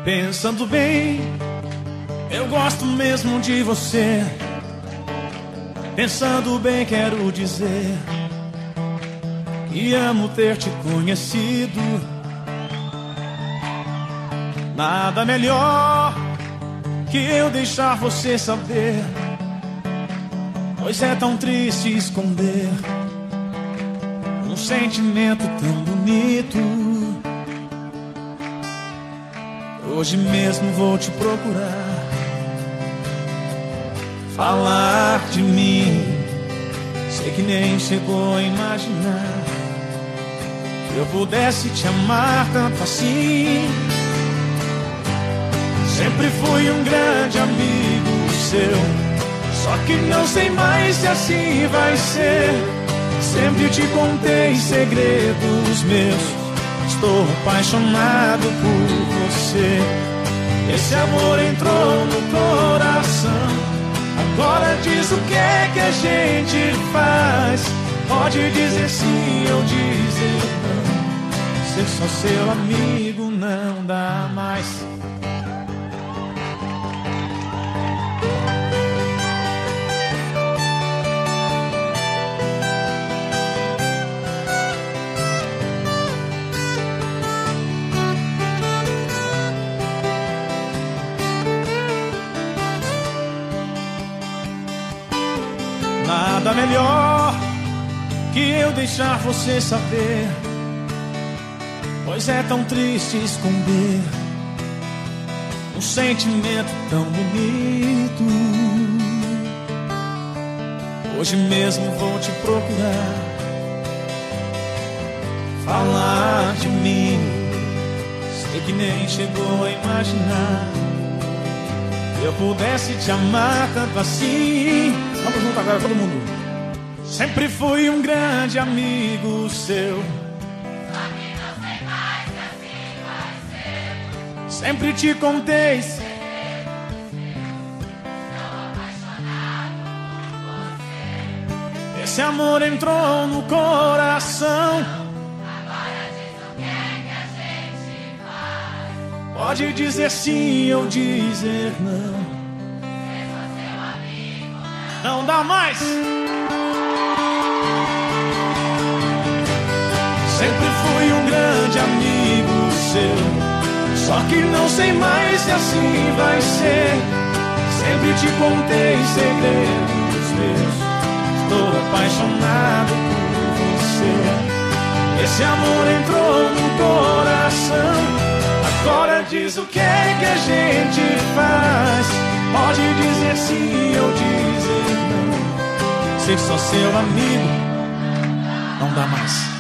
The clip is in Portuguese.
Pensando bem, eu gosto mesmo de você. Pensando bem, quero dizer que amo ter te conhecido. Nada melhor que eu deixar você saber, pois é tão triste esconder um sentimento tão bonito. Hoje mesmo vou te procurar, falar de mim. Sei que nem chegou a imaginar que eu pudesse te amar tanto assim. Sempre fui um grande amigo seu, só que não sei mais se assim vai ser. Sempre te contei segredos meus, estou apaixonado por você. Esse amor entrou no coração, agora diz o que é que a gente faz. Pode dizer sim ou dizer não, ser só seu amigo não dá mais. Nada melhor que eu deixar você saber, pois é tão triste esconder um sentimento tão bonito. Hoje mesmo vou te procurar, falar de mim. Sei que nem chegou a imaginar que eu pudesse te amar tanto assim. Vamos junto agora, todo mundo. Sempre fui um grande amigo seu, só que não sei mais se assim vai ser. sempre te contei. Estou apaixonado por você. Esse amor entrou no coração, Agora diz o que é que a gente faz. pode dizer sim ou dizer não, Ser só seu amigo não dá mais. Sempre fui um grande amigo seu, só que não sei mais se assim vai ser. Sempre te contei segredos meus, estou apaixonado por você. Esse amor entrou no coração, agora diz o que é que a gente faz. Pode dizer sim ou dizer não, ser só seu amigo não dá mais.